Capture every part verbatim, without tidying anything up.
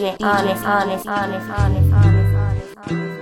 J Honest, honest, honest, honest, honest, honest, honest.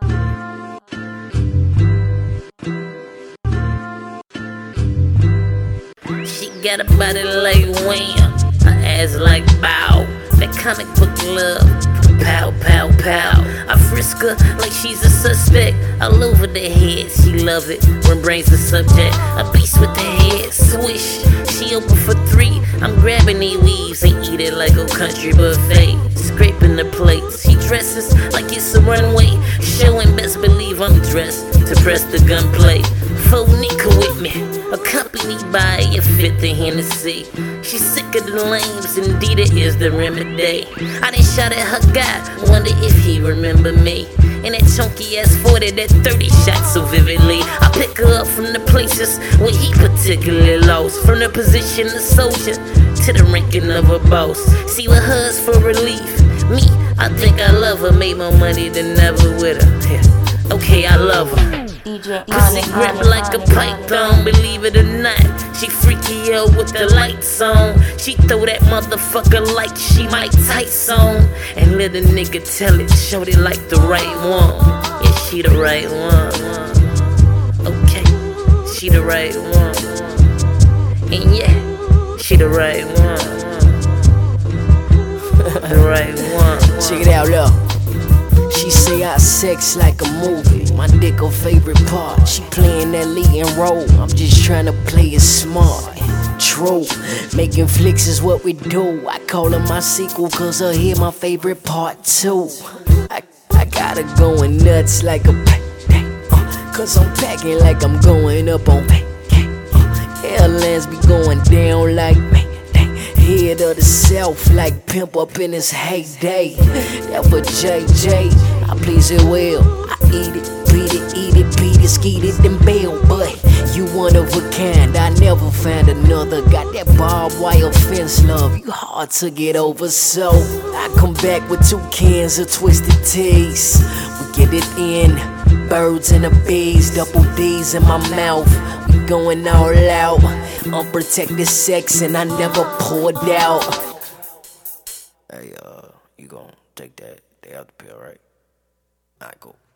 She got a body like Wham, her ass like Bow. That comic book love, pow, pow, pow. I frisk her like she's a suspect. All over the head, she love it when brain's the subject. A beast with the head, swish. She open for three. I'm grabbing these weaves and eat it like a country buffet. Scraping the plates. She dresses like it's a runway. Showing best believe I'm dressed to press the gunplay. Faux Nika with me, accompanied by a fifth of Hennessy. She's sick of the lames, indeed it is the remedy. I done shot at her guy, wonder if he remember me. And that chunky ass forty, that thirty shot so vividly. I pick her up from the places where he particularly lost. From the position of soldier to the ranking of a boss. See what hers for relief. Me, I think I love her, made more money than ever with her. Yeah. Okay, I love her. Pussy grip like a python, believe it or not. She freaky out with the lights on. She throw that motherfucker like she Mike Tyson. And let a nigga tell it, shorty like the right one. Yeah, she the right one. Okay, she the right one. And yeah, she the right one. The right one. Check it out, look. She say I sex like a movie, my dick her favorite part. She playing that leading role, I'm just trying to play it smart. True, making flicks is what we do. I call her my sequel cause her here my favorite part too. I, I got her going nuts like a pack, uh, cause I'm packing like I'm going up on pack. Uh, airlines be going down like me. Head of the South like pimp up in his heyday. That for J J, I please it well. I eat it, beat it, eat it, beat it, skeet it, then bail. But you one of a kind, I never find another. Got that barbed wire fence love, you hard to get over. So I come back with two cans of Twisted Teas. We get it in, birds and the bees, double D's in my mouth. We going all out, unprotected sex and I never poured out. Hey, uh, you gon' take that day out the pill, right? Alright, cool.